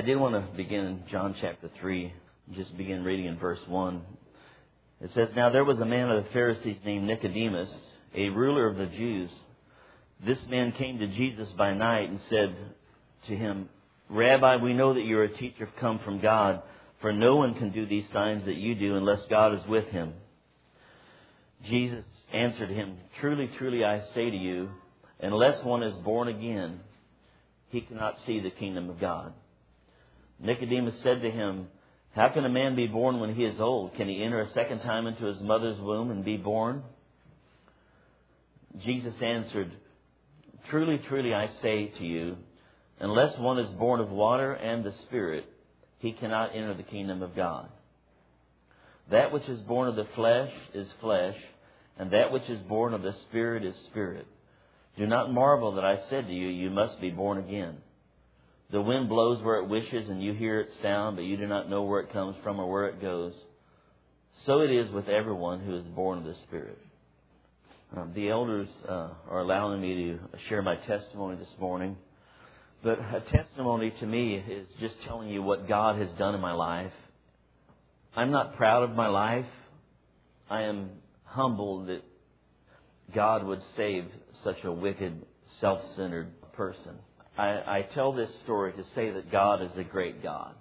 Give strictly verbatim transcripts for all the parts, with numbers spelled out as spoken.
I did want to begin in John chapter three, just begin reading in verse one. It says, "Now there was a man of the Pharisees named Nicodemus, a ruler of the Jews. This man came to Jesus by night and said to him, 'Rabbi, we know that you are a teacher come from God, for no one can do these signs that you do unless God is with him.' Jesus answered him, 'Truly, truly, I say to you, unless one is born again, he cannot see the kingdom of God.' Nicodemus said to him, 'How can a man be born when he is old? Can he enter a second time into his mother's womb and be born?' Jesus answered, 'Truly, truly, I say to you, unless one is born of water and the Spirit, he cannot enter the kingdom of God. That which is born of the flesh is flesh, and that which is born of the Spirit is spirit. Do not marvel that I said to you, you must be born again. The wind blows where it wishes, and you hear its sound, but you do not know where it comes from or where it goes. So it is with everyone who is born of the Spirit.'" Um, the elders uh, are allowing me to share my testimony this morning. But a testimony to me is just telling you what God has done in my life. I'm not proud of my life. I am humbled that God would save such a wicked, self-centered person. I, I tell this story to say that God is a great God.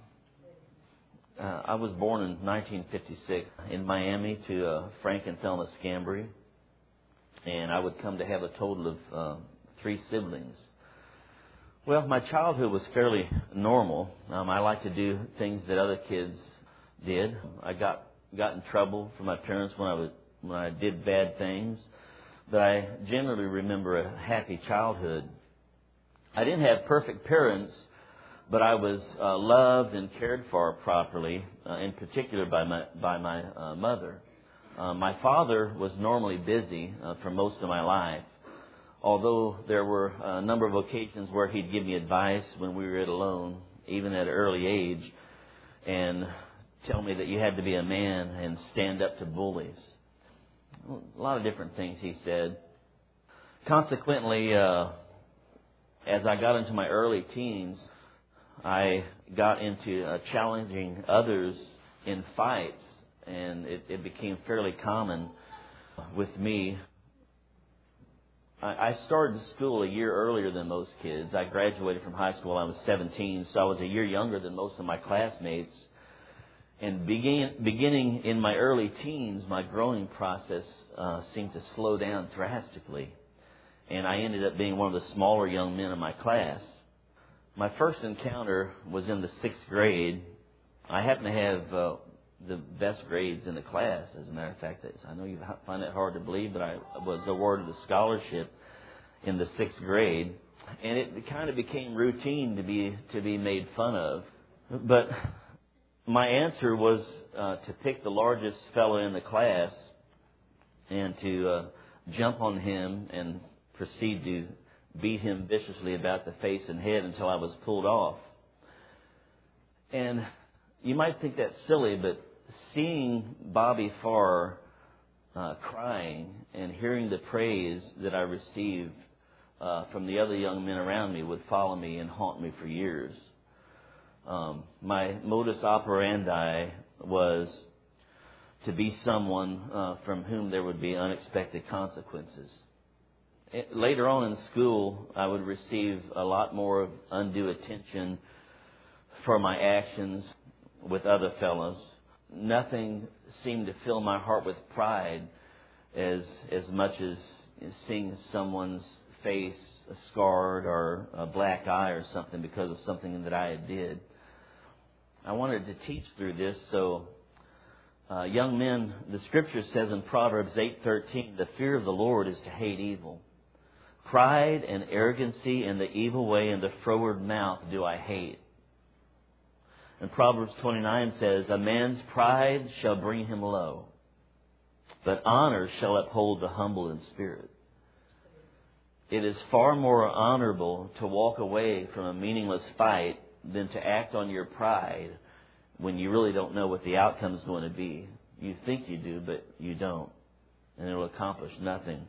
Uh, I was born in nineteen fifty-six in Miami to uh, Frank and Thelma Scambry. And I would come to have a total of uh, three siblings. Well, my childhood was fairly normal. Um, I liked to do things that other kids did. I got got in trouble from my parents when I was when I did bad things, but I generally remember a happy childhood. I didn't have perfect parents, but I was uh, loved and cared for properly, uh, in particular by my by my uh, mother. Uh, my father was normally busy uh, for most of my life, although there were a number of occasions where he'd give me advice when we were alone, even at an early age, and tell me that you had to be a man and stand up to bullies. A lot of different things he said. Consequently, uh, as I got into my early teens, I got into uh, challenging others in fights, and it, it became fairly common with me. I, I started school a year earlier than most kids. I graduated from high school when I was seventeen, so I was a year younger than most of my classmates. And begin, beginning in my early teens, my growing process uh, seemed to slow down drastically. And I ended up being one of the smaller young men in my class. My first encounter was in the sixth grade. I happened to have uh, the best grades in the class, as a matter of fact. I know you find that hard to believe, but I was awarded a scholarship in the sixth grade. And it kind of became routine to be to be made fun of. But my answer was uh, to pick the largest fellow in the class and to uh, jump on him and proceed to beat him viciously about the face and head until I was pulled off. And you might think that's silly, but seeing Bobby Farr uh, crying and hearing the praise that I received uh, from the other young men around me would follow me and haunt me for years. Um, my modus operandi was to be someone uh, from whom there would be unexpected consequences. It, later on in school, I would receive a lot more of undue attention for my actions with other fellows. Nothing seemed to fill my heart with pride as as much as seeing someone's face scarred or a black eye or something because of something that I had did. I wanted to teach through this, so uh, young men, the Scripture says in Proverbs eight thirteen, the fear of the Lord is to hate evil. Pride and arrogancy and the evil way and the froward mouth do I hate. And Proverbs twenty-nine says, a man's pride shall bring him low, but honor shall uphold the humble in spirit. It is far more honorable to walk away from a meaningless fight than to act on your pride when you really don't know what the outcome is going to be. You think you do, but you don't. And it will accomplish nothing.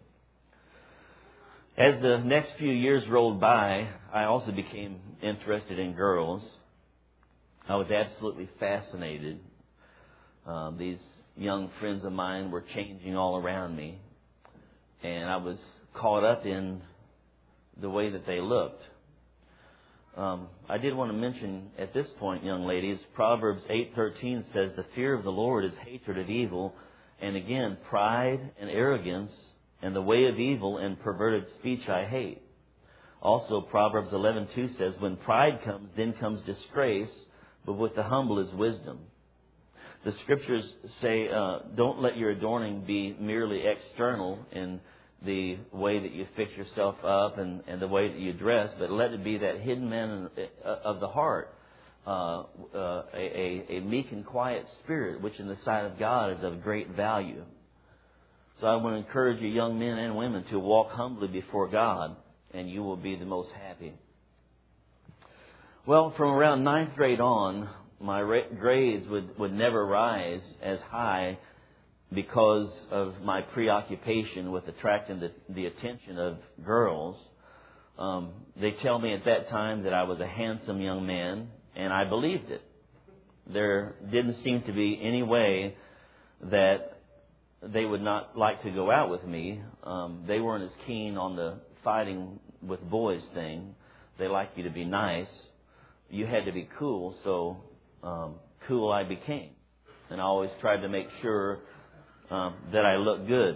As the next few years rolled by, I also became interested in girls. I was absolutely fascinated. Um, these young friends of mine were changing all around me, and I was caught up in the way that they looked. Um, I did want to mention at this point, young ladies, Proverbs eight thirteen says, "The fear of the Lord is hatred of evil," and again, "Pride and arrogance and the way of evil and perverted speech I hate." Also, Proverbs eleven two says, "When pride comes, then comes disgrace, but with the humble is wisdom." The Scriptures say, uh, don't let your adorning be merely external in the way that you fix yourself up and, and the way that you dress, but let it be that hidden man of the heart, uh, uh, a, a meek and quiet spirit, which in the sight of God is of great value. So I want to encourage you, young men and women, to walk humbly before God, and you will be the most happy. Well, from around ninth grade on, my grades would, would never rise as high because of my preoccupation with attracting the, the attention of girls. Um, they tell me at that time that I was a handsome young man, and I believed it. There didn't seem to be any way that they would not like to go out with me. Um, they weren't as keen on the fighting with boys thing. They like you to be nice. You had to be cool, so um, cool I became. And I always tried to make sure um, that I looked good.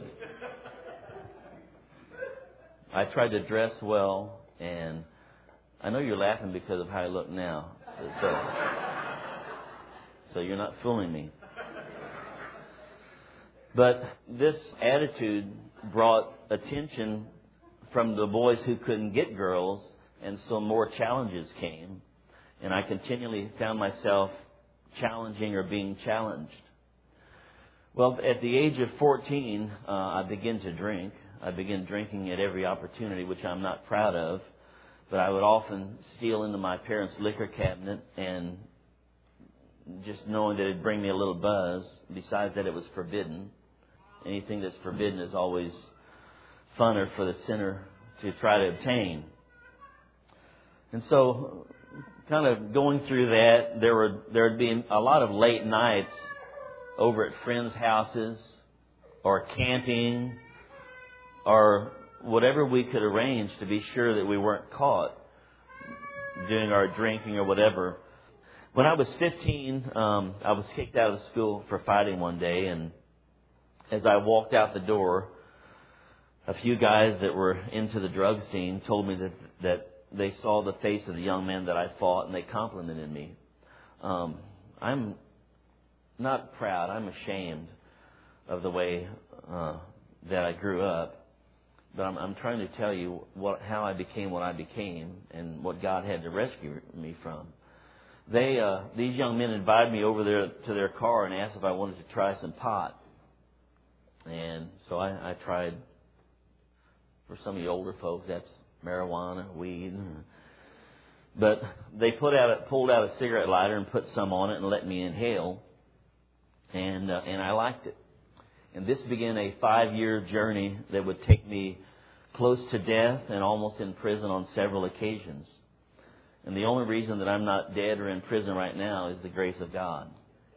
I tried to dress well, and I know you're laughing because of how I look now. So, so, so you're not fooling me. But this attitude brought attention from the boys who couldn't get girls, and so more challenges came. And I continually found myself challenging or being challenged. Well, at the age of fourteen, uh, I began to drink. I began drinking at every opportunity, which I'm not proud of. But I would often steal into my parents' liquor cabinet, and just knowing that it'd bring me a little buzz, besides that it was forbidden. Anything that's forbidden is always funner for the sinner to try to obtain. And so, kind of going through that, there were there'd be a lot of late nights over at friends' houses, or camping, or whatever we could arrange to be sure that we weren't caught doing our drinking or whatever. When I was fifteen, um, I was kicked out of school for fighting one day, and as I walked out the door, a few guys that were into the drug scene told me that that they saw the face of the young man that I fought, and they complimented me. Um, I'm not proud. I'm ashamed of the way uh, that I grew up. But I'm, I'm trying to tell you what, how I became what I became and what God had to rescue me from. They, uh, these young men invited me over there to their car and asked if I wanted to try some pot. And so I, I tried. For some of you older folks, that's marijuana, weed. But they put out, a, pulled out a cigarette lighter and put some on it and let me inhale. And uh, and I liked it. And this began a five-year journey that would take me close to death and almost in prison on several occasions. And the only reason that I'm not dead or in prison right now is the grace of God.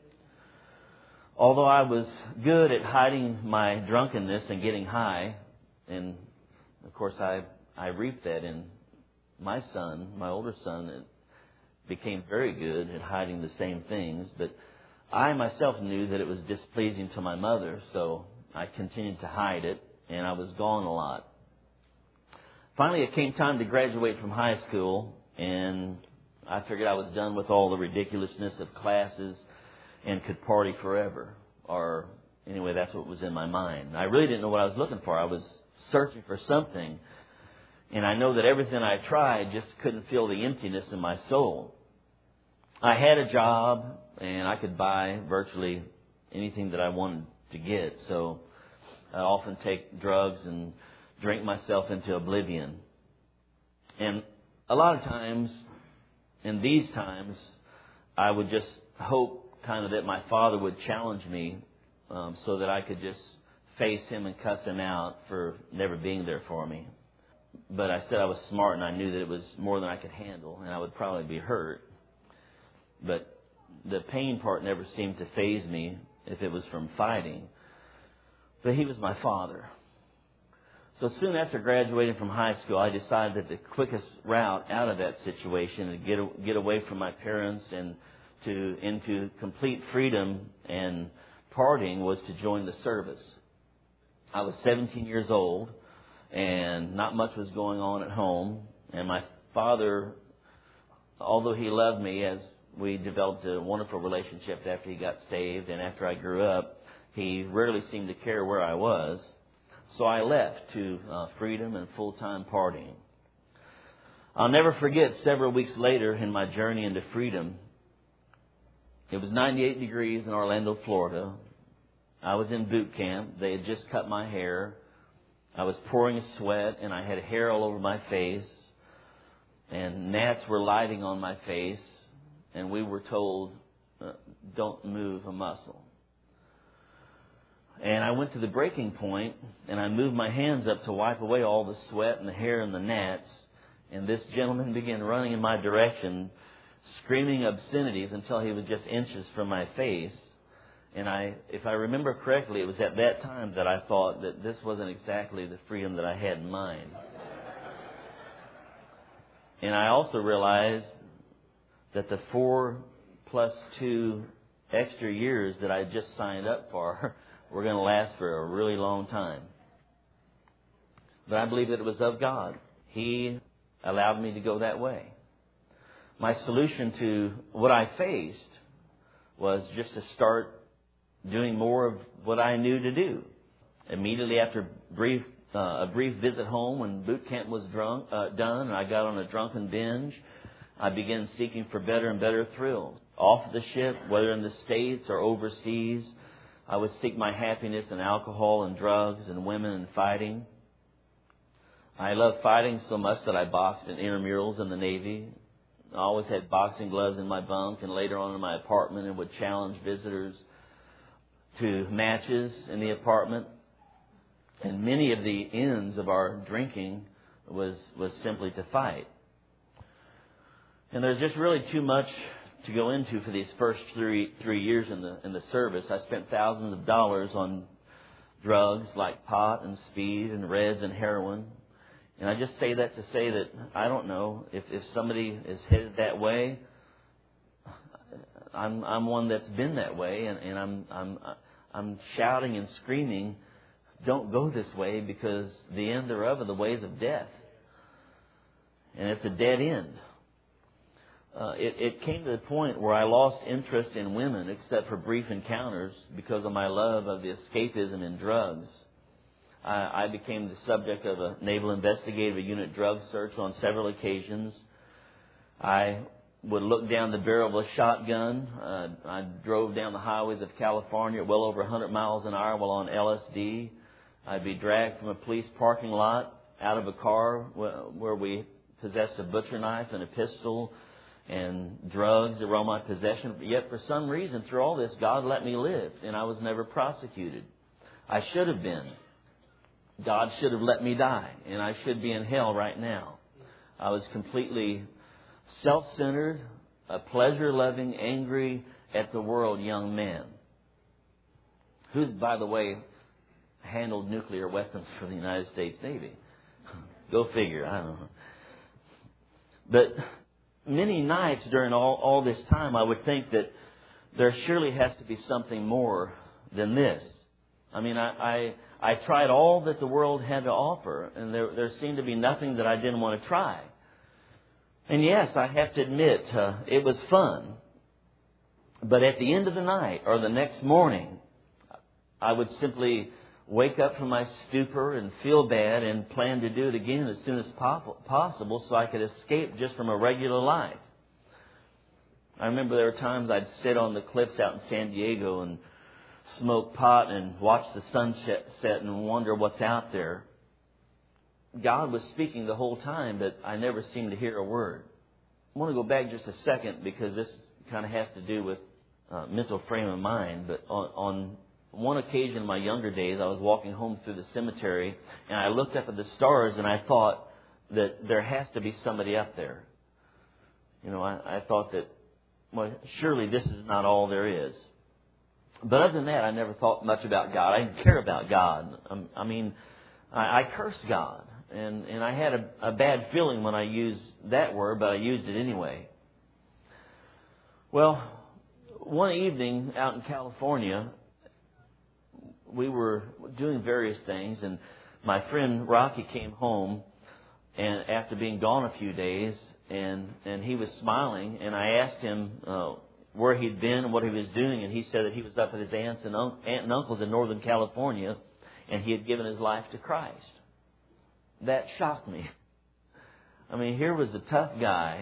Although I was good at hiding my drunkenness and getting high, and of course I I reaped that in my son, my older son, it became very good at hiding the same things, but I myself knew that it was displeasing to my mother, so I continued to hide it, and I was gone a lot. Finally, it came time to graduate from high school, and I figured I was done with all the ridiculousness of classes and could party forever. Or anyway, that's what was in my mind. I really didn't know what I was looking for. I was searching for something, and I know that everything I tried just couldn't fill the emptiness in my soul. I had a job, and I could buy virtually anything that I wanted to get. So I often take drugs and drink myself into oblivion. And a lot of times, in these times, I would just hope kind of that my father would challenge me um, so that I could just face him and cuss him out for never being there for me. But I said I was smart, and I knew that it was more than I could handle, and I would probably be hurt. But the pain part never seemed to faze me if it was from fighting. But he was my father. So soon after graduating from high school, I decided that the quickest route out of that situation to get get away from my parents and to into complete freedom and partying was to join the service. I was seventeen years old, and not much was going on at home. And my father, although he loved me, as we developed a wonderful relationship after he got saved and after I grew up, he rarely seemed to care where I was. So I left to uh, freedom and full-time partying. I'll never forget several weeks later in my journey into freedom. It was ninety-eight degrees in Orlando, Florida. I was in boot camp. They had just cut my hair. I was pouring sweat, and I had hair all over my face. And gnats were lighting on my face. And we were told, uh, don't move a muscle. And I went to the breaking point, and I moved my hands up to wipe away all the sweat and the hair and the gnats. And this gentleman began running in my direction, screaming obscenities until he was just inches from my face. And I, if I remember correctly, it was at that time that I thought that this wasn't exactly the freedom that I had in mind. And I also realized that the four plus two extra years that I just signed up for were going to last for a really long time. But I believe that it was of God. He allowed me to go that way. My solution to what I faced was just to start doing more of what I knew to do. Immediately after brief, uh, a brief visit home when boot camp was drunk, uh, done and I got on a drunken binge, I began seeking for better and better thrills. Off the ship, whether in the States or overseas, I would seek my happiness in alcohol and drugs and women and fighting. I loved fighting so much that I boxed in intramurals in the Navy. I always had boxing gloves in my bunk and later on in my apartment and would challenge visitors to matches in the apartment. And many of the ends of our drinking was, was simply to fight. And there's just really too much to go into for these first three three years in the in the service. I spent thousands of dollars on drugs like pot and speed and reds and heroin. And I just say that to say that I don't know if, if somebody is headed that way. I'm I'm one that's been that way, and, and I'm I'm I'm shouting and screaming, don't go this way, because the end thereof are the ways of death, and it's a dead end. Uh, it, it came to the point where I lost interest in women except for brief encounters because of my love of the escapism in drugs. I, I became the subject of a Naval Investigative Unit drug search on several occasions. I would look down the barrel of a shotgun. Uh, I drove down the highways of California at well over one hundred miles an hour while on L S D. I'd be dragged from a police parking lot out of a car where we possessed a butcher knife and a pistol and drugs that were on my possession. But yet, for some reason, through all this, God let me live, and I was never prosecuted. I should have been. God should have let me die, and I should be in hell right now. I was completely self-centered, a pleasure-loving, angry at the world young man who, by the way, handled nuclear weapons for the United States Navy. Go figure, I don't know. But many nights during all, all this time, I would think that there surely has to be something more than this. I mean, I, I, I tried all that the world had to offer, and there, there seemed to be nothing that I didn't want to try. And yes, I have to admit, uh, it was fun. But at the end of the night or the next morning, I would simply wake up from my stupor and feel bad and plan to do it again as soon as possible so I could escape just from a regular life. I remember there were times I'd sit on the cliffs out in San Diego and smoke pot and watch the sunset set and wonder what's out there. God was speaking the whole time, but I never seemed to hear a word. I want to go back just a second because this kind of has to do with uh, mental frame of mind. But on, on one occasion in my younger days, I was walking home through the cemetery, and I looked up at the stars, and I thought that there has to be somebody up there. You know, I, I thought that well, surely this is not all there is. But other than that, I never thought much about God. I didn't care about God. Um, I mean, I, I cursed God. And, and I had a, a bad feeling when I used that word, but I used it anyway. Well, one evening out in California, we were doing various things, and my friend Rocky came home and after being gone a few days, and, and he was smiling, and I asked him uh, where he'd been and what he was doing, and he said that he was up at his aunts and un- aunt and uncles in Northern California, and he had given his life to Christ. That shocked me. I mean, here was a tough guy,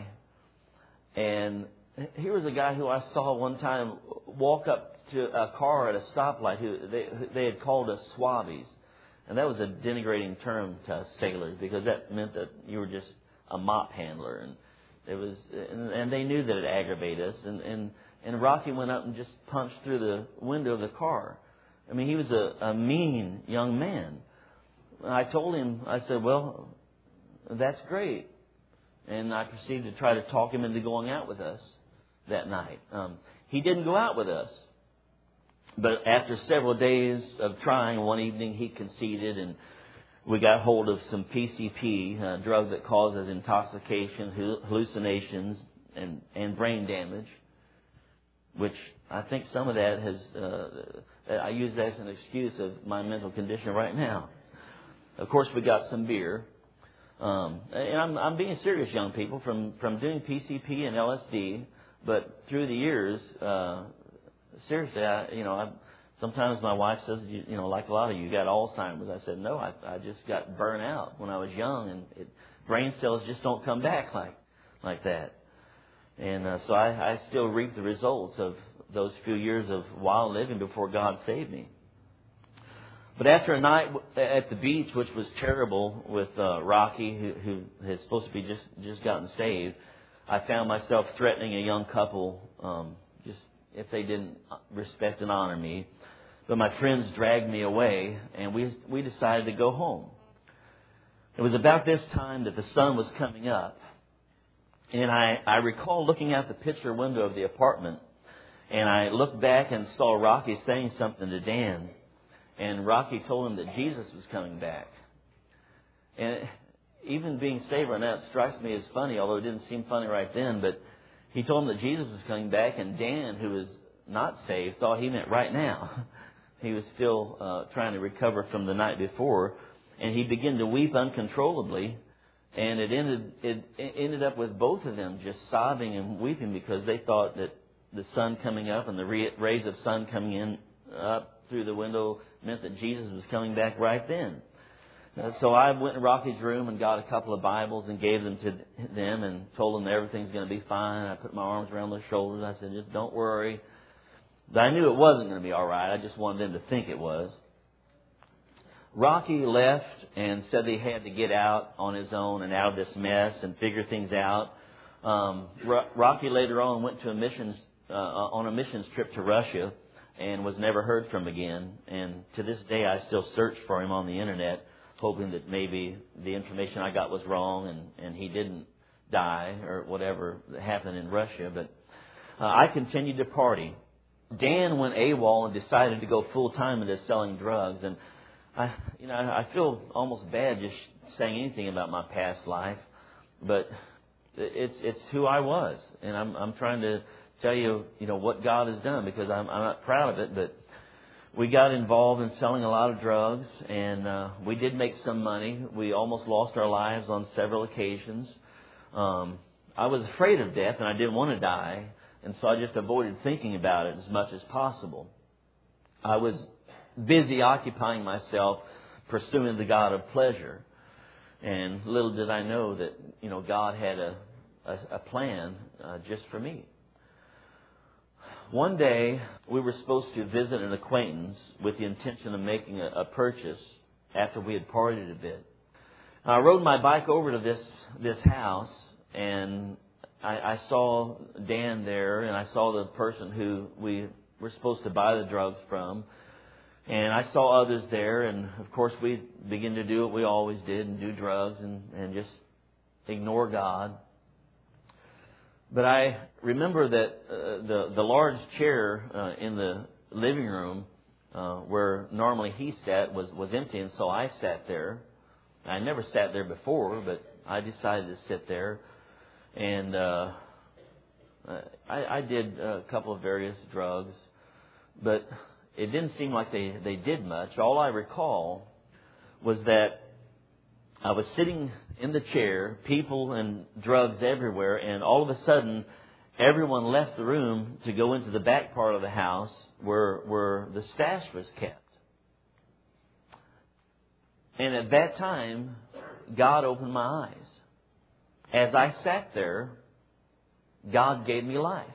and here was a guy who I saw one time walk up to a car at a stoplight who they, they had called us swabbies. And that was a denigrating term to us sailors, because that meant that you were just a mop handler. And it was, and, and they knew that it aggravated us. And, and, and Rocky went up and just punched through the window of the car. I mean, he was a, a mean young man. I told him, I said, well, that's great. And I proceeded to try to talk him into going out with us that night. Um, he didn't go out with us. But after several days of trying, one evening he conceded, and we got hold of some P C P, a drug that causes intoxication, hallucinations, and, and brain damage, which I think some of that has, uh, I use that as an excuse of my mental condition right now. Of course, we got some beer. Um, and I'm, I'm being serious, young people, from, from doing P C P and L S D, but through the years, uh, seriously, I, you know, I, sometimes my wife says, you, you know, like a lot of you, you got Alzheimer's. I said, no, I, I just got burnt out when I was young, and it, brain cells just don't come back like like that. And uh, so I, I still reap the results of those few years of wild living before God saved me. But after a night at the beach, which was terrible, with uh, Rocky, who, who had supposed to be just, just gotten saved, I found myself threatening a young couple, um, just if they didn't respect and honor me. But my friends dragged me away, and we we decided to go home. It was about this time that the sun was coming up, and I, I recall looking out the picture window of the apartment, and I looked back and saw Rocky saying something to Dan. And Rocky told him that Jesus was coming back. And even being saved right now, it strikes me as funny, although it didn't seem funny right then. But he told him that Jesus was coming back, and Dan, who was not saved, thought he meant right now. He was still uh, trying to recover from the night before, and he began to weep uncontrollably. And it ended it ended up with both of them just sobbing and weeping, because they thought that the sun coming up and the rays of sun coming in up through the window meant that Jesus was coming back right then. Uh, so I went in Rocky's room and got a couple of Bibles and gave them to them and told them that everything's going to be fine. I put my arms around their shoulders. I said, just don't worry. But I knew it wasn't going to be all right. I just wanted them to think it was. Rocky left and said that he had to get out on his own and out of this mess and figure things out. Um, Rocky later on went to a missions uh, on a missions trip to Russia, and was never heard from again. And to this day, I still search for him on the internet, hoping that maybe the information I got was wrong, and, and he didn't die or whatever happened in Russia. But uh, I continued to party. Dan went AWOL and decided to go full time into selling drugs. And I, you know, I feel almost bad just saying anything about my past life, but it's it's who I was, and I'm I'm trying to tell you, you know, what God has done, because I'm, I'm not proud of it, but we got involved in selling a lot of drugs, and uh, we did make some money. We almost lost our lives on several occasions. Um, I was afraid of death, and I didn't want to die, and so I just avoided thinking about it as much as possible. I was busy occupying myself pursuing the God of pleasure, and little did I know that, you know, God had a, a, a plan uh, just for me. One day, we were supposed to visit an acquaintance with the intention of making a, a purchase after we had partied a bit. I rode my bike over to this this house, and I, I saw Dan there, and I saw the person who we were supposed to buy the drugs from. And I saw others there, and of course we began to do what we always did, and do drugs and, and just ignore God. But I remember that uh, the the large chair uh, in the living room uh, where normally he sat was, was empty, and so I sat there. I never sat there before, but I decided to sit there. And uh, I, I did a couple of various drugs, but it didn't seem like they, they did much. All I recall was that I was sitting in the chair, people and drugs everywhere, and all of a sudden, everyone left the room to go into the back part of the house where where the stash was kept. And at that time, God opened my eyes. As I sat there, God gave me life.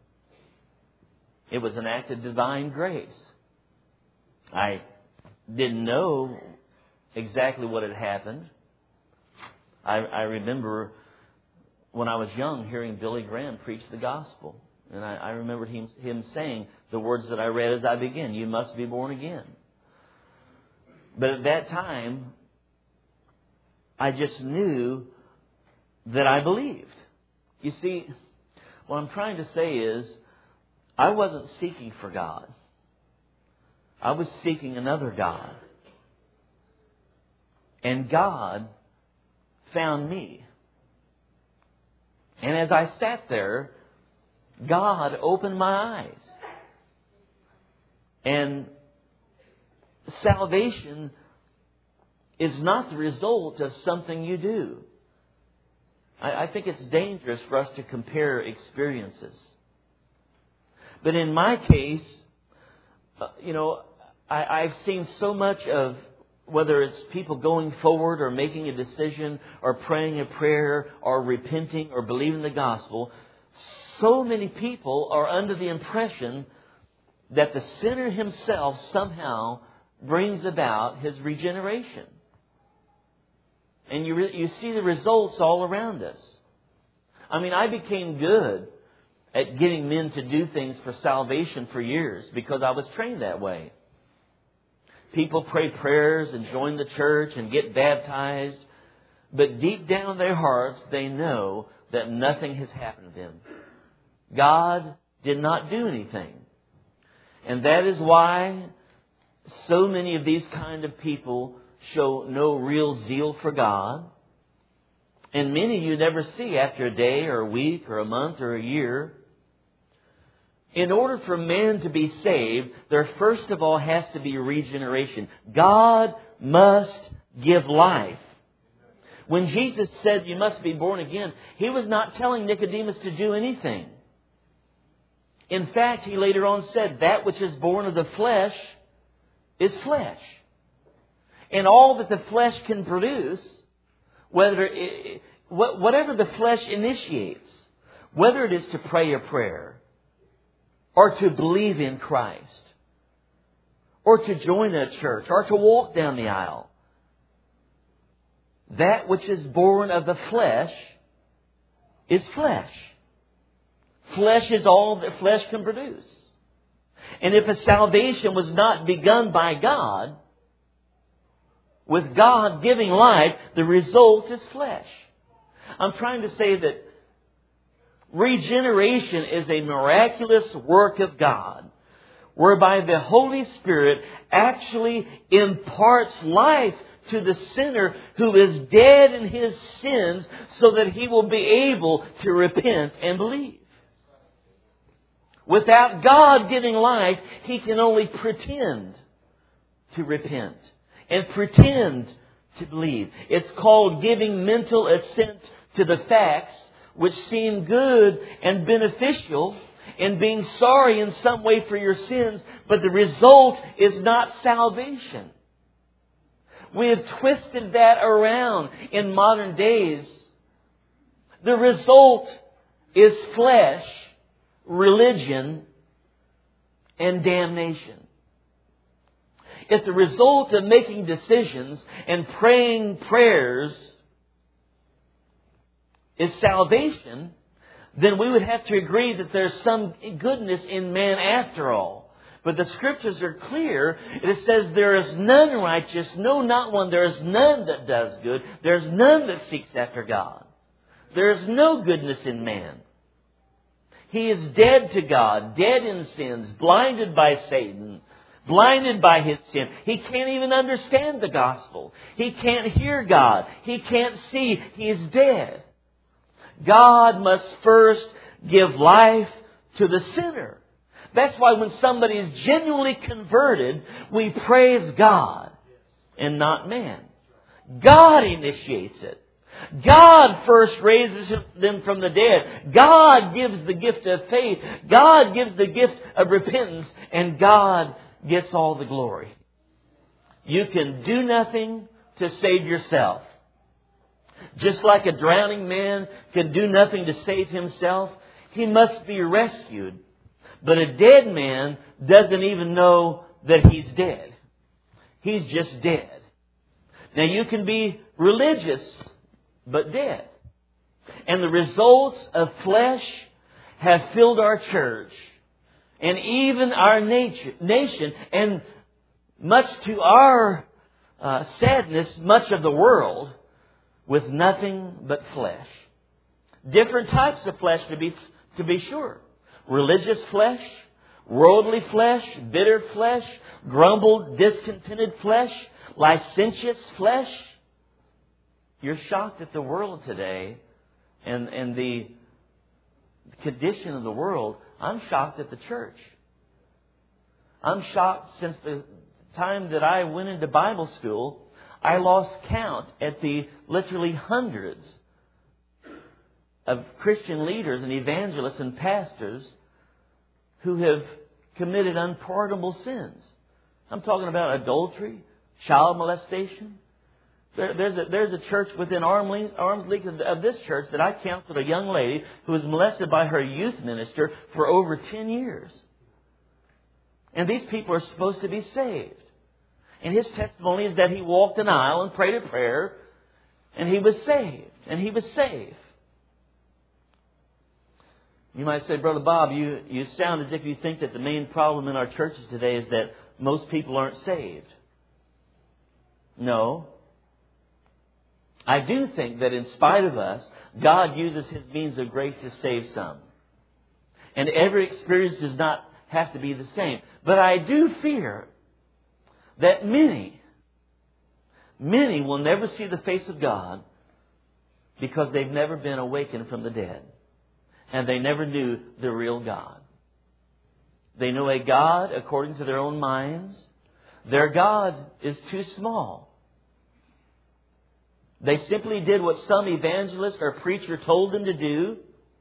It was an act of divine grace. I didn't know exactly what had happened. I, I remember when I was young hearing Billy Graham preach the gospel. And I, I remembered him, him saying the words that I read as I began, "You must be born again." But at that time, I just knew that I believed. You see, what I'm trying to say is, I wasn't seeking for God. I was seeking another God. And God found me. And as I sat there, God opened my eyes. And salvation is not the result of something you do. I, I think it's dangerous for us to compare experiences. But in my case, uh, you know, I, I've seen so much of, whether it's people going forward or making a decision or praying a prayer or repenting or believing the gospel, so many people are under the impression that the sinner himself somehow brings about his regeneration. And you, re- you see the results all around us. I mean, I became good at getting men to do things for salvation for years because I was trained that way. People pray prayers and join the church and get baptized. But deep down in their hearts, they know that nothing has happened to them. God did not do anything. And that is why so many of these kind of people show no real zeal for God. And many you never see after a day or a week or a month or a year. In order for man to be saved, there first of all has to be regeneration. God must give life. When Jesus said you must be born again, He was not telling Nicodemus to do anything. In fact, He later on said, that which is born of the flesh is flesh. And all that the flesh can produce, whether it, whatever the flesh initiates, whether it is to pray a prayer, or to believe in Christ, or to join a church, or to walk down the aisle, that which is born of the flesh is flesh. Flesh is all that flesh can produce. And if a salvation was not begun by God, with God giving life, the result is flesh. I'm trying to say that regeneration is a miraculous work of God, whereby the Holy Spirit actually imparts life to the sinner who is dead in his sins so that he will be able to repent and believe. Without God giving life, he can only pretend to repent and pretend to believe. It's called giving mental assent to the facts which seem good and beneficial, and being sorry in some way for your sins, but the result is not salvation. We have twisted that around in modern days. The result is flesh, religion, and damnation. If the result of making decisions and praying prayers is salvation, then we would have to agree that there's some goodness in man after all. But the Scriptures are clear. It says there is none righteous, no, not one. There is none that does good. There is none that seeks after God. There is no goodness in man. He is dead to God, dead in sins, blinded by Satan, blinded by his sin. He can't even understand the gospel. He can't hear God. He can't see. He is dead. God must first give life to the sinner. That's why when somebody is genuinely converted, we praise God and not man. God initiates it. God first raises them from the dead. God gives the gift of faith. God gives the gift of repentance. And God gets all the glory. You can do nothing to save yourself. Just like a drowning man can do nothing to save himself, he must be rescued. But a dead man doesn't even know that he's dead. He's just dead. Now you can be religious, but dead. And the results of flesh have filled our church and even our nature, nation. And much to our uh, sadness, much of the world with nothing but flesh. Different types of flesh to be, to be sure. Religious flesh, worldly flesh, bitter flesh, grumbled, discontented flesh, licentious flesh. You're shocked at the world today and, and the condition of the world. I'm shocked at the church. I'm shocked since the time that I went into Bible school. I lost count at the literally hundreds of Christian leaders and evangelists and pastors who have committed unpardonable sins. I'm talking about adultery, child molestation. There, there's, a, there's a church within arm's length, arm's length of, of this church that I counseled a young lady who was molested by her youth minister for over ten years. And these people are supposed to be saved. And his testimony is that he walked an aisle and prayed a prayer and he was saved. And he was safe. You might say, Brother Bob, you, you sound as if you think that the main problem in our churches today is that most people aren't saved. No. I do think that in spite of us, God uses His means of grace to save some. And every experience does not have to be the same. But I do fear that many, many will never see the face of God because they've never been awakened from the dead. And they never knew the real God. They know a God according to their own minds. Their God is too small. They simply did what some evangelist or preacher told them to do.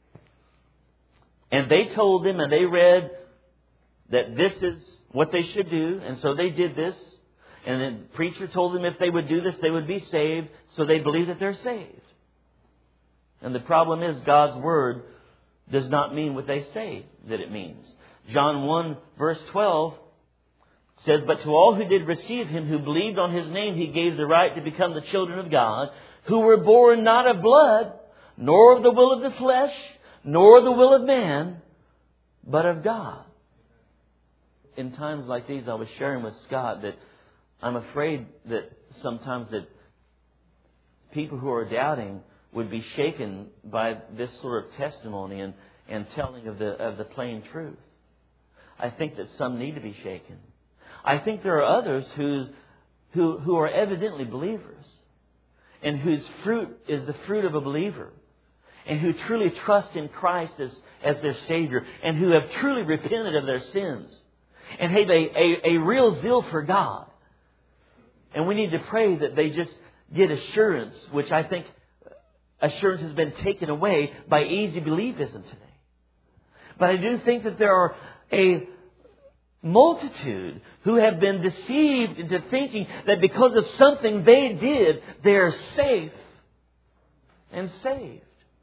And they told them and they read that this is what they should do. And so they did this. And the preacher told them if they would do this, they would be saved. So they believe that they're saved. And the problem is God's Word does not mean what they say that it means. John one verse twelve says, But to all who did receive Him, who believed on His name, He gave the right to become the children of God, who were born not of blood, nor of the will of the flesh, nor the will of man, but of God. In times like these, I was sharing with Scott that I'm afraid that sometimes that people who are doubting would be shaken by this sort of testimony and, and telling of the of the plain truth. I think that some need to be shaken. I think there are others who's, who who are evidently believers and whose fruit is the fruit of a believer and who truly trust in Christ as, as their Savior and who have truly repented of their sins and have a, a, a real zeal for God. And we need to pray that they just get assurance, which I think assurance has been taken away by easy believism today. But I do think that there are a multitude who have been deceived into thinking that because of something they did, they are safe and saved.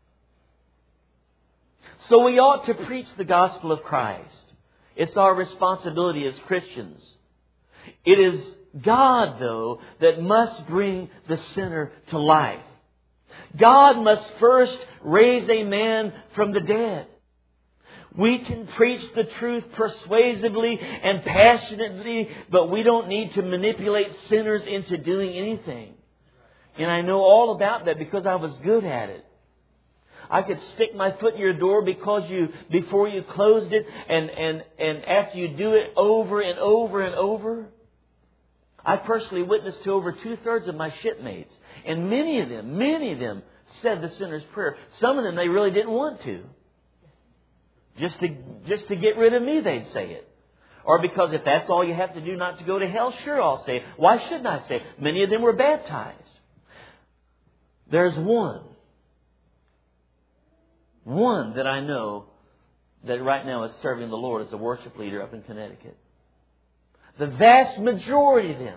So we ought to preach the gospel of Christ. It's our responsibility as Christians. It is God, though, that must bring the sinner to life. God must first raise a man from the dead. We can preach the truth persuasively and passionately, but we don't need to manipulate sinners into doing anything. And I know all about that because I was good at it. I could stick my foot in your door because you, before you closed it, and, and, and after you do it over and over and over. I personally witnessed to over two-thirds of my shipmates. And many of them, many of them said the sinner's prayer. Some of them they really didn't want to. Just to, just to get rid of me, they'd say it. Or because if that's all you have to do not to go to hell, sure, I'll say it. Why shouldn't I say it? Many of them were baptized. There's one. One that I know that right now is serving the Lord as a worship leader up in Connecticut. The vast majority of them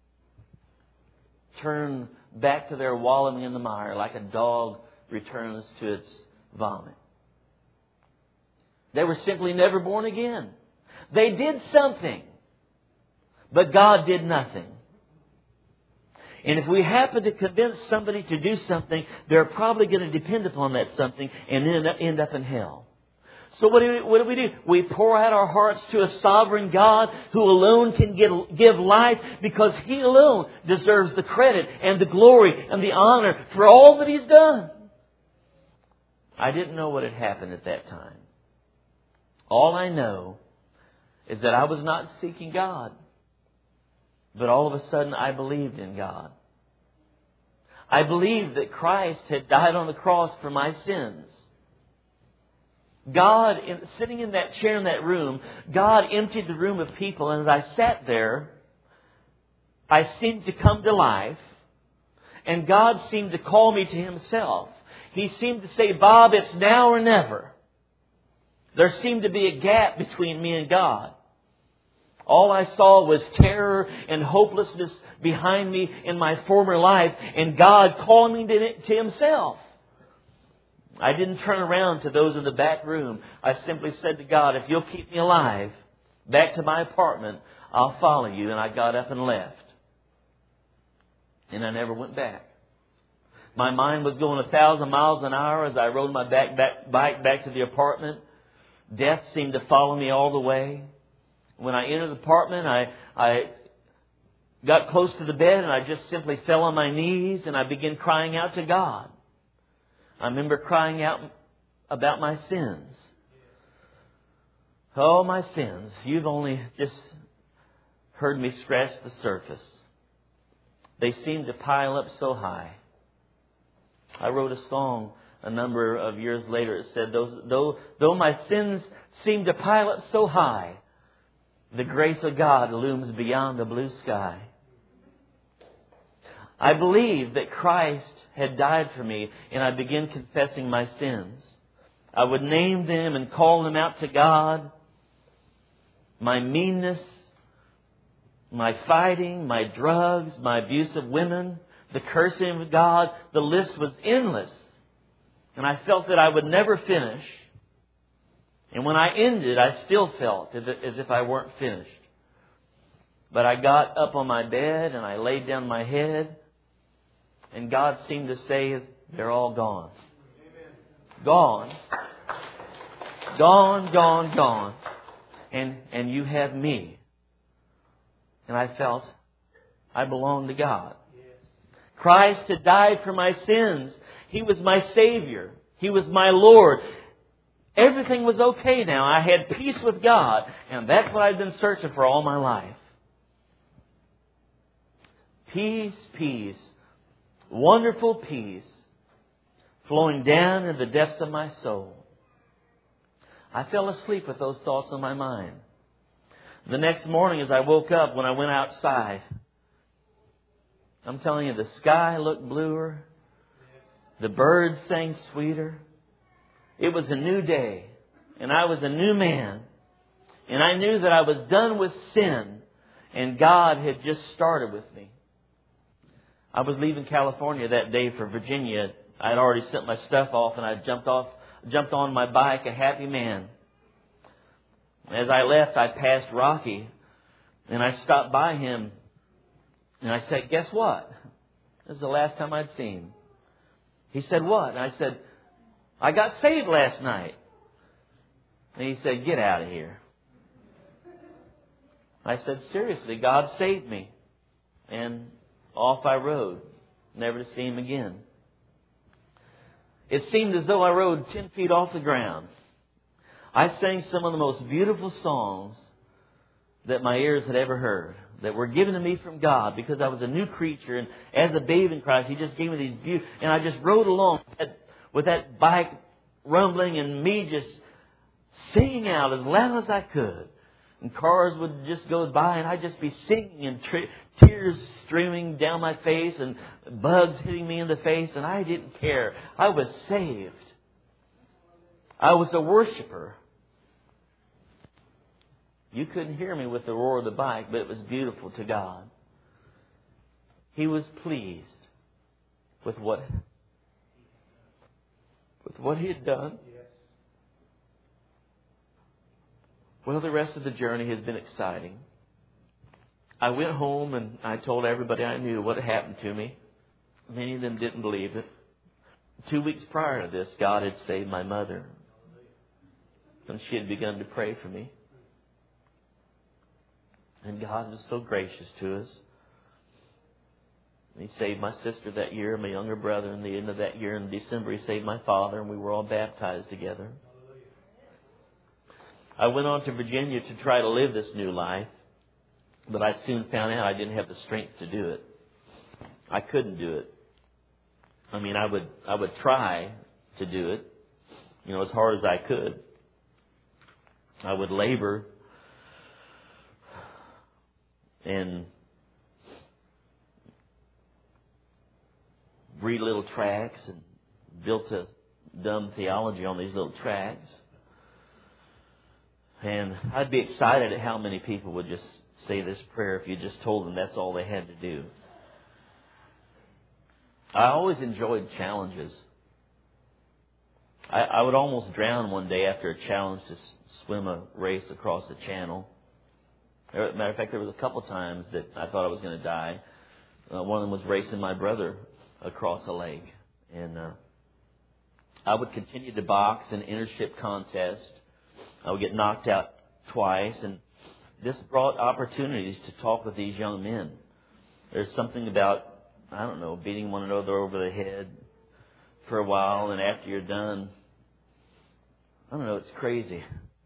turn back to their wallowing in the mire like a dog returns to its vomit. They were simply never born again. They did something, but God did nothing. And if we happen to convince somebody to do something, they're probably going to depend upon that something and end up, end up in hell. So what do, we, what do we do? We pour out our hearts to a sovereign God who alone can give, give life, because He alone deserves the credit and the glory and the honor for all that He's done. I didn't know what had happened at that time. All I know is that I was not seeking God. But all of a sudden I believed in God. I believed that Christ had died on the cross for my sins. God, in, sitting in that chair in that room, God emptied the room of people. And as I sat there, I seemed to come to life. And God seemed to call me to Himself. He seemed to say, Bob, it's now or never. There seemed to be a gap between me and God. All I saw was terror and hopelessness behind me in my former life, and God called me to Himself. I didn't turn around to those in the back room. I simply said to God, if You'll keep me alive, back to my apartment, I'll follow You. And I got up and left. And I never went back. My mind was going a thousand miles an hour as I rode my back, back, bike back to the apartment. Death seemed to follow me all the way. When I entered the apartment, I, I got close to the bed and I just simply fell on my knees and I began crying out to God. I remember crying out about my sins. Oh, my sins. You've only just heard me scratch the surface. They seem to pile up so high. I wrote a song a number of years later. It said, though, though my sins seem to pile up so high, the grace of God looms beyond the blue sky. I believed that Christ had died for me, and I began confessing my sins. I would name them and call them out to God. My meanness, my fighting, my drugs, my abuse of women, the cursing of God, the list was endless. And I felt that I would never finish. And when I ended, I still felt as if I weren't finished. But I got up on my bed and I laid down my head. And God seemed to say, they're all gone. Gone. Gone, gone, gone. And, and you have me. And I felt I belonged to God. Christ had died for my sins. He was my Savior. He was my Lord. Everything was okay now. I had peace with God. And that's what I've been searching for all my life. Peace, peace. Wonderful peace. Flowing down in the depths of my soul. I fell asleep with those thoughts on my mind. The next morning as I woke up, when I went outside, I'm telling you, the sky looked bluer. The birds sang sweeter. It was a new day. And I was a new man. And I knew that I was done with sin. And God had just started with me. I was leaving California that day for Virginia. I had already sent my stuff off and I jumped off, jumped on my bike, a happy man. As I left, I passed Rocky and I stopped by him and I said, guess what? This is the last time I'd seen him. He said, what? And I said, I got saved last night. And he said, get out of here. I said, seriously, God saved me. And off I rode, never to see him again. It seemed as though I rode ten feet off the ground. I sang some of the most beautiful songs that my ears had ever heard, that were given to me from God because I was a new creature. And as a babe in Christ, He just gave me these beautiful... And I just rode along with that, with that bike rumbling and me just singing out as loud as I could. And cars would just go by and I'd just be singing and tri- tears streaming down my face and bugs hitting me in the face. And I didn't care. I was saved. I was a worshiper. You couldn't hear me with the roar of the bike, but it was beautiful to God. He was pleased with what, with what He had done. Well, the rest of the journey has been exciting. I went home and I told everybody I knew what had happened to me. Many of them didn't believe it. Two weeks prior to this, God had saved my mother. And she had begun to pray for me. And God was so gracious to us. He saved my sister that year, my younger brother, in the end of that year. In December, He saved my father, and we were all baptized together. I went on to Virginia to try to live this new life, but I soon found out I didn't have the strength to do it. I couldn't do it. I mean, I would I would try to do it, you know, as hard as I could. I would labor and read little tracts and built a dumb theology on these little tracts. And I'd be excited at how many people would just say this prayer if you just told them that's all they had to do. I always enjoyed challenges. I, I would almost drown one day after a challenge to s- swim a race across the channel. As a matter of fact, there was a couple times that I thought I was going to die. Uh, one of them was racing my brother across a lake. And uh, I would continue to box in intership contest. I would get knocked out twice. And this brought opportunities to talk with these young men. There's something about, I don't know, beating one another over the head for a while. And after you're done, I don't know, it's crazy.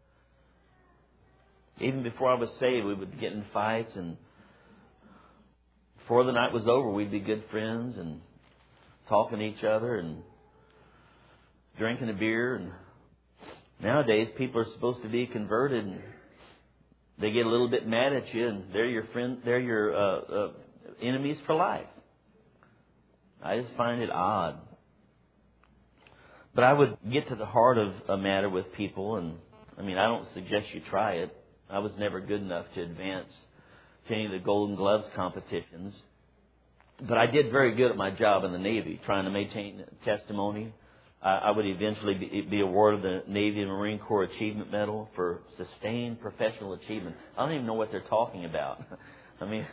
Even before I was saved, we would get in fights, and before the night was over, we'd be good friends and talking to each other and drinking a beer. And nowadays, people are supposed to be converted, and they get a little bit mad at you, and they're your friend, they're your uh, uh, enemies for life. I just find it odd. But I would get to the heart of a matter with people, and I mean, I don't suggest you try it. I was never good enough to advance to any of the Golden Gloves competitions. But I did very good at my job in the Navy, trying to maintain testimony. Uh, I would eventually be, be awarded the Navy and Marine Corps Achievement Medal for sustained professional achievement. I don't even know what they're talking about. I mean,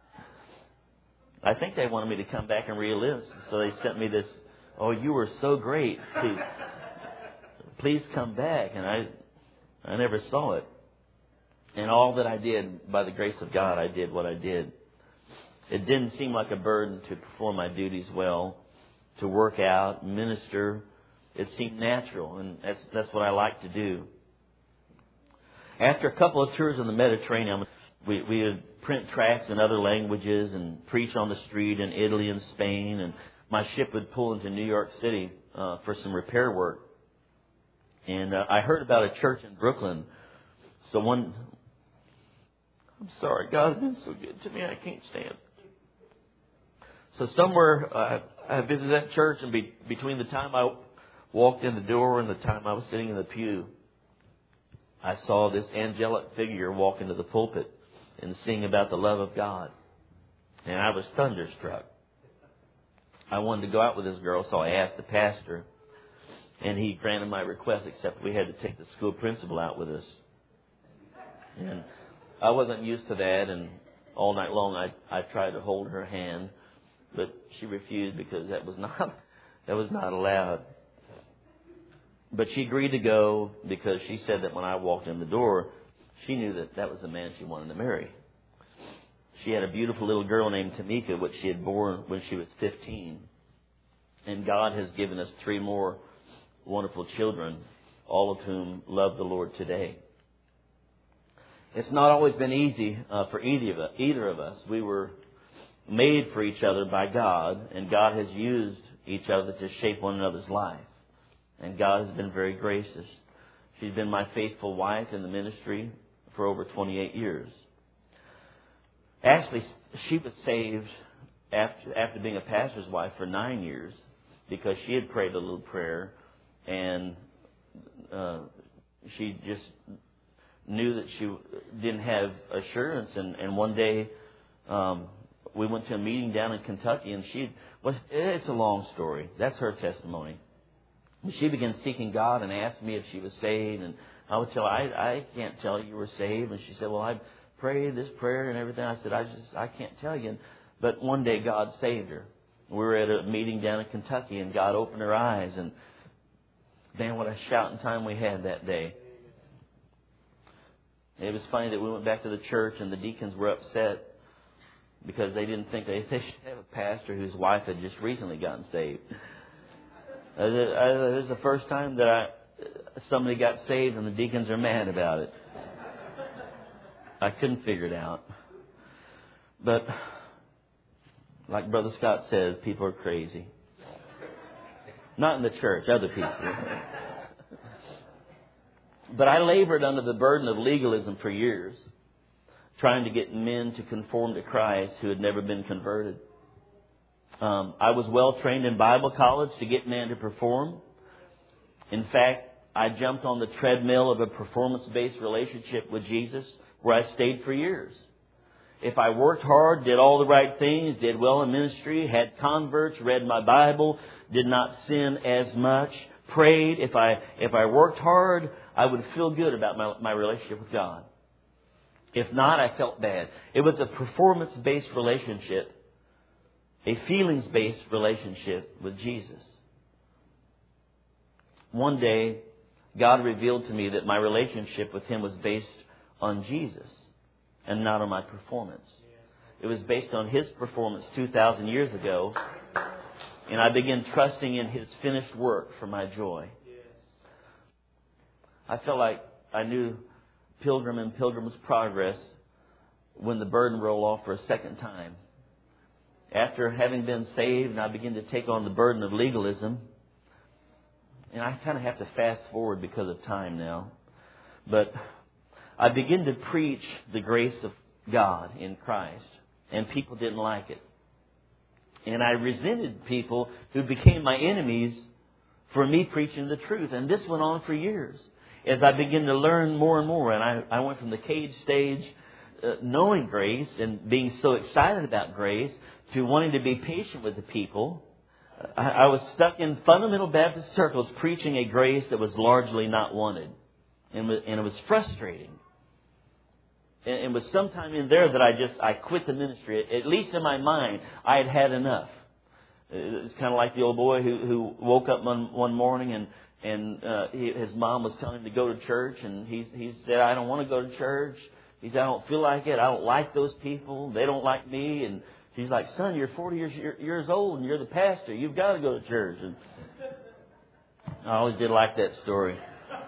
I think they wanted me to come back and re-enlist. So they sent me this, oh, you were so great. Please, please come back. And I, I never saw it. And all that I did, by the grace of God, I did what I did. It didn't seem like a burden to perform my duties well, to work out, minister. It seemed natural, and that's that's what I like to do. After a couple of tours in the Mediterranean, we, we would print tracts in other languages and preach on the street in Italy and Spain. And my ship would pull into New York City uh, for some repair work. And uh, I heard about a church in Brooklyn. So one... I'm sorry, God has been so good to me, I can't stand. So somewhere, uh, I visited that church, and be, between the time I walked in the door and the time I was sitting in the pew, I saw this angelic figure walk into the pulpit and sing about the love of God. And I was thunderstruck. I wanted to go out with this girl, so I asked the pastor, and he granted my request, except we had to take the school principal out with us. And I wasn't used to that, and all night long I I tried to hold her hand, but she refused because that was not that was not allowed. But she agreed to go because she said that when I walked in the door, she knew that that was the man she wanted to marry. She had a beautiful little girl named Tamika, which she had born when she was fifteen. And God has given us three more wonderful children, all of whom love the Lord today. It's not always been easy uh, for either of, us, either of us. We were made for each other by God, and God has used each other to shape one another's life. And God has been very gracious. She's been my faithful wife in the ministry for over twenty-eight years. Actually, she was saved after, after being a pastor's wife for nine years because she had prayed a little prayer, and uh, she just knew that she didn't have assurance. And, and one day um, we went to a meeting down in Kentucky, and she was, it's a long story. That's her testimony. She began seeking God and asked me if she was saved, and I would tell her, I, I can't tell you were saved. And she said, well, I prayed this prayer and everything. I said, I just, I can't tell you. But one day God saved her. We were at a meeting down in Kentucky, and God opened her eyes, and man, what a shouting time we had that day. It was funny that we went back to the church, and the deacons were upset because they didn't think they, they should have a pastor whose wife had just recently gotten saved. Uh, It was the first time that I, somebody got saved and the deacons are mad about it. I couldn't figure it out. But like Brother Scott says, people are crazy. Not in the church, other people. But I labored under the burden of legalism for years, trying to get men to conform to Christ who had never been converted. Um, I was well trained in Bible college to get men to perform. In fact, I jumped on the treadmill of a performance-based relationship with Jesus where I stayed for years. If I worked hard, did all the right things, did well in ministry, had converts, read my Bible, did not sin as much, prayed, if I if I worked hard, I would feel good about my, my relationship with God. If not, I felt bad. It was a performance-based relationship, a feelings-based relationship with Jesus. One day, God revealed to me that my relationship with Him was based on Jesus and not on my performance. It was based on His performance two thousand years ago, and I began trusting in His finished work for my joy. I felt like I knew Pilgrim and Pilgrim's Progress when the burden rolled off for a second time. After having been saved, and I began to take on the burden of legalism. And I kind of have to fast forward because of time now. But I began to preach the grace of God in Christ. And people didn't like it. And I resented people who became my enemies for me preaching the truth. And this went on for years. As I began to learn more and more. And I, I went from the cage stage, uh, knowing grace and being so excited about grace, to wanting to be patient with the people. I, I was stuck in fundamental Baptist circles preaching a grace that was largely not wanted. And, and it was frustrating. And it was sometime in there that I just, I quit the ministry. At least in my mind, I had had enough. It's kind of like the old boy who, who woke up one, one morning and, and uh, he, his mom was telling him to go to church. And he, he said, I don't want to go to church. He said, I don't feel like it. I don't like those people. They don't like me. And she's like, son, you're forty years, years old and you're the pastor. You've got to go to church. And I always did like that story.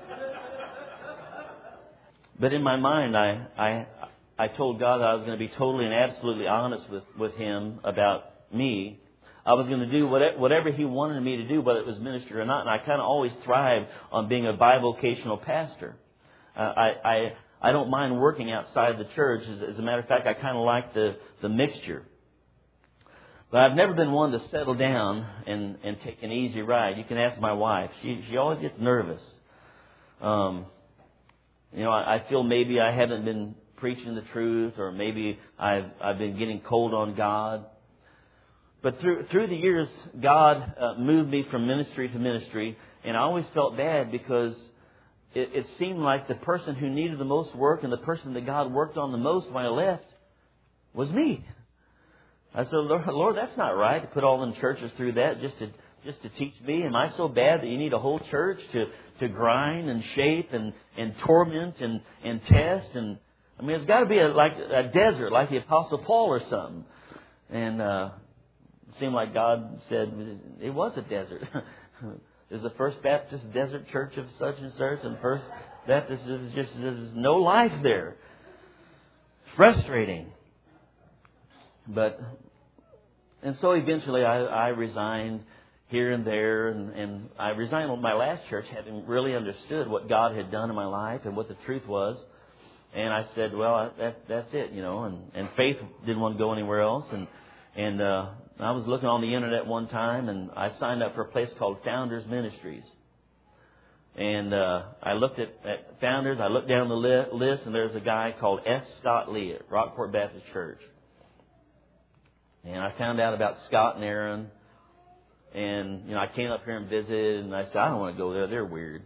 But in my mind, I, I, I told God that I was going to be totally and absolutely honest with, with Him about me. I was going to do whatever, whatever He wanted me to do, whether it was ministry or not. And I kind of always thrived on being a bivocational pastor. Uh, I, I, I don't mind working outside the church. As, as a matter of fact, I kind of like the, the mixture. But I've never been one to settle down and, and take an easy ride. You can ask my wife. She, she always gets nervous. Um, you know, I, I feel maybe I haven't been preaching the truth, or maybe I've, I've been getting cold on God. But through through the years, God uh, moved me from ministry to ministry, and I always felt bad because it, it seemed like the person who needed the most work and the person that God worked on the most when I left was me. I said, Lord, Lord, that's not right to put all them churches through that just to just to teach me. Am I so bad that you need a whole church to, to grind and shape and, and torment and, and test? And I mean, it's got to be a, like a desert, like the Apostle Paul or something. And uh, it seemed like God said it was a desert. There's the First Baptist Desert Church of such and such, and First Baptist is just there's no life there. Frustrating. But and so eventually I, I resigned here and there, and, and I resigned on my last church, having really understood what God had done in my life and what the truth was. And I said, well, I, that, that's it, you know. And, and Faith didn't want to go anywhere else. And and uh, I was looking on the internet one time, and I signed up for a place called Founders Ministries. And uh, I looked at, at Founders. I looked down the li- list, and there's a guy called S. Scott Lee at Rockport Baptist Church. And I found out about Scott and Aaron. And, you know, I came up here and visited, and I said, I don't want to go there. They're weird.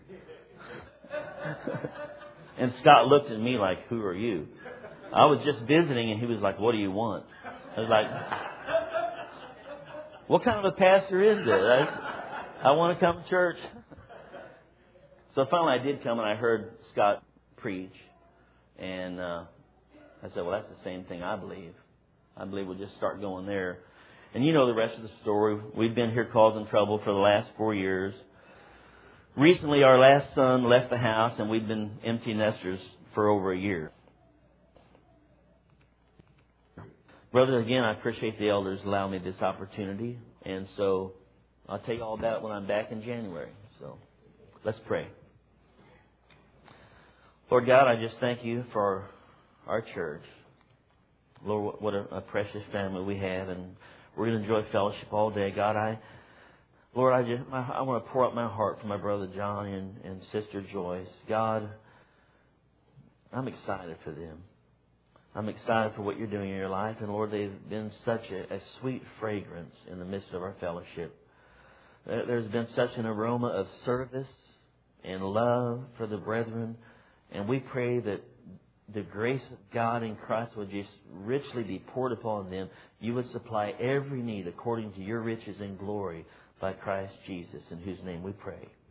And Scott looked at me like, who are you? I was just visiting, and he was like, what do you want? I was like, what kind of a pastor is this? I, I want to come to church. So finally I did come, and I heard Scott preach. And uh, I said, well, that's the same thing I believe. I believe we'll just start going there. And you know the rest of the story. We've been here causing trouble for the last four years. Recently, our last son left the house, and we've been empty nesters for over a year. Brother, again, I appreciate the elders allowing me this opportunity. And so I'll tell you all about it when I'm back in January. So let's pray. Lord God, I just thank you for our church. Lord, what a, a precious family we have, and we're going to enjoy fellowship all day. God, I, Lord, I just, my, I want to pour out my heart for my brother John and, and sister Joyce. God, I'm excited for them. I'm excited for what you're doing in your life, and Lord, they've been such a, a sweet fragrance in the midst of our fellowship. There's been such an aroma of service and love for the brethren, and we pray that the grace of God in Christ would just richly be poured upon them. You would supply every need according to your riches and glory by Christ Jesus, in whose name we pray.